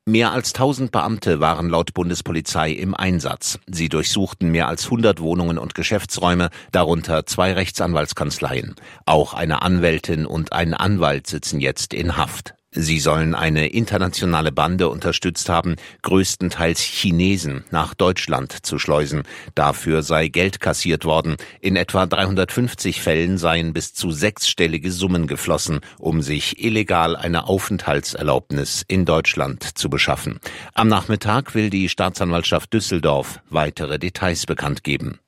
Mehr als 1000 Beamte waren laut Bundespolizei im Einsatz. Sie durchsuchten mehr als 100 Wohnungen und Geschäftsräume, darunter 2 Rechtsanwaltskanzleien. Auch eine Anwältin und ein Anwalt sitzen jetzt in Haft. Sie sollen eine internationale Bande unterstützt haben, größtenteils Chinesen nach Deutschland zu schleusen. Dafür sei Geld kassiert worden. In etwa 350 Fällen seien bis zu 6-stellige Summen geflossen, um sich illegal eine Aufenthaltserlaubnis in Deutschland zu beschaffen. Am Nachmittag will die Staatsanwaltschaft Düsseldorf weitere Details bekannt geben.